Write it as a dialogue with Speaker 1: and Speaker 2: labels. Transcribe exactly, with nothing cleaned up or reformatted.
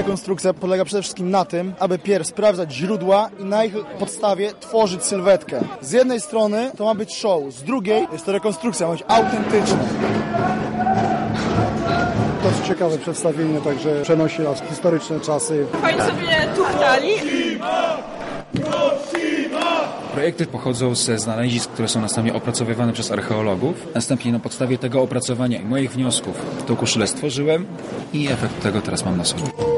Speaker 1: rekonstrukcja polega przede wszystkim na tym, aby pierw sprawdzać źródła i na ich podstawie tworzyć sylwetkę. Z jednej strony to ma być show, z drugiej jest to rekonstrukcja, ma być autentyczna.
Speaker 2: To jest ciekawe przedstawienie, także przenosi nas w historyczne czasy.
Speaker 3: Fajnie sobie tuchtali.
Speaker 4: Projekty pochodzą ze znalezisk, które są następnie opracowywane przez archeologów. Następnie na podstawie tego opracowania i moich wniosków tą koszulę stworzyłem i efekt tego teraz mam na sobie.